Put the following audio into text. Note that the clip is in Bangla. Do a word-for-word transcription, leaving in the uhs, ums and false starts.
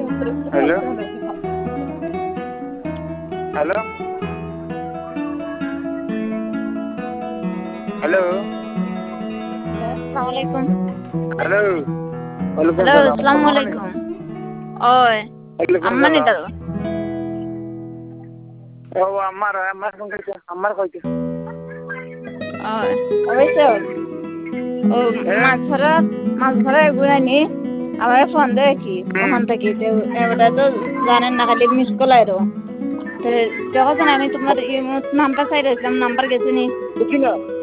হ্যালো হ্যালো হ্যালো আসসালামু আলাইকুম। হ্যালো ওয়ালাইকুম হ্যালো সালাম আসসালামু সম্মানী আলাইকুম। ওই ওয়ালাইকুম আম্মানি সালাম দাও ও আমার আমার ফোন কইছে আমার কইছে ওই অবশ্য ও হ্যাঁ মাছ ধরা মাছ ধরা এগুলানি আমার ফোন দেয় কি হুম ওখান থেকে এবারে তো জানেন না খালি মিস কল আইরো তো যখন আমি তোমার নাম্বার চাই রয়েছিলাম নাম্বার গেছে নি বুঝছি না